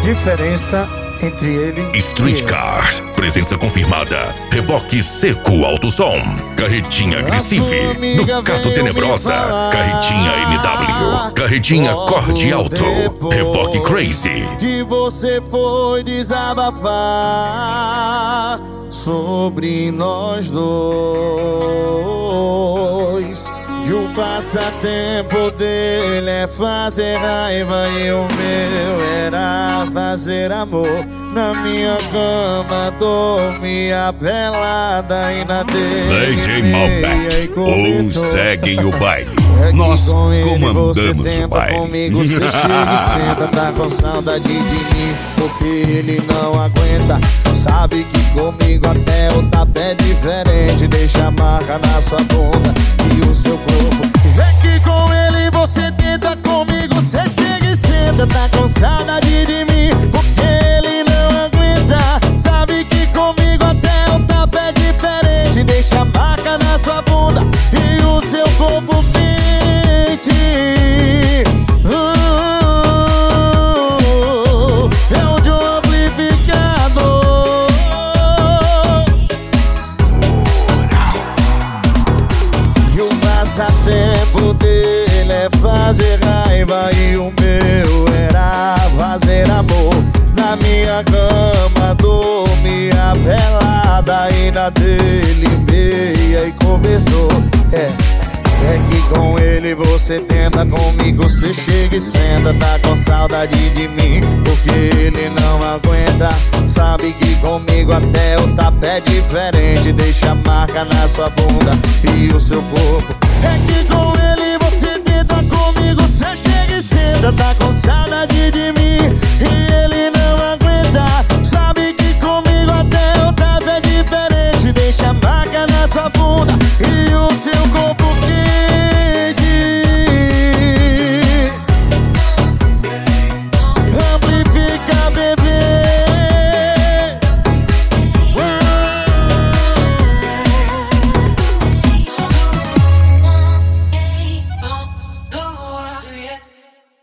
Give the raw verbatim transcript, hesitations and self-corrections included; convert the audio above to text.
diferença entre ele Street e eu. Car, presença confirmada. Reboque Seco Alto Som. Carretinha Agressive, Ducato Tenebrosa. Carretinha M W. Carretinha Corde Alto. Reboque Crazy. Que você foi desabafar sobre nós dois. E o passatempo dele é fazer raiva e o meu era fazer amor. Na minha cama dormia pelada e na dele D J Malbec, ou seguem o baile. Nós comandamos o baile. Comigo cê chega e senta, tá com saudade de mim, porque ele não aguenta. Sabe que comigo até o tapa é diferente. Deixa a marca na sua bunda e o seu corpo. É que com ele você tenta, comigo cê chega e senta, tá com saudade de mim, porque ele não aguenta. Sabe que comigo até o tapa é diferente. Deixa a marca na sua bunda e o seu corpo quente. uh, É o de um amplificador. E o passatempo dele é fazer raiva e o meu era fazer amor. Na minha cama dormia pelada e na dele meia e cobertor. É, é que com ele você tenta, comigo você chega e senta. Tá com saudade de mim, porque ele não aguenta. Sabe que comigo até o tapa é diferente. Deixa a marca na sua bunda e o seu corpo. É que com ele